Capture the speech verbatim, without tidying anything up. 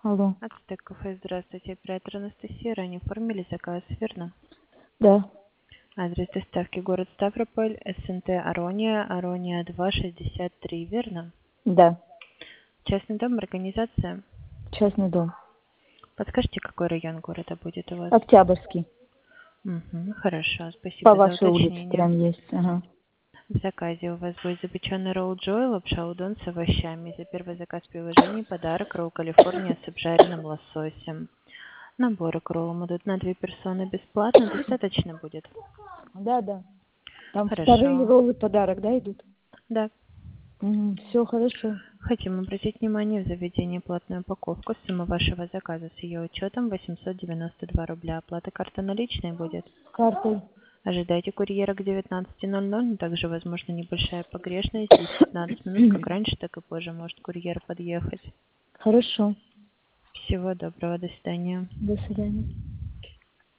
Алло. Ацтек кафе, здравствуйте. Оператор Анастасия, ранее оформили заказ, верно? Да, Адрес доставки город Ставрополь, СНТ Арония, Арония два шестьдесят три, верно? да. Частный дом, организация. Частный дом. Подскажите, какой район города будет у вас? Октябрьский. Угу, хорошо, По спасибо за вашей улице уточнение. прям есть. Ага. В заказе у вас будет запеченный ролл Джой, лапша удон с овощами. За первый заказ при уважении подарок ролл Калифорния с обжаренным лососем. Наборы к роллам идут на две персоны бесплатно, достаточно будет. Да, да. Там вторые Хорошо. роллы подарок, да, идут? Да. Все хорошо. Хотим обратить внимание в заведении платную упаковку. Сумма вашего заказа с ее учетом восемьсот девяносто два рубля. Оплата карты наличной будет. Картой. Ожидайте курьера к девятнадцати ноль ноль, но также возможна небольшая погрешность. десять-пятнадцать минут, как раньше, так и позже может курьер подъехать. Хорошо. Всего доброго, до свидания. До свидания.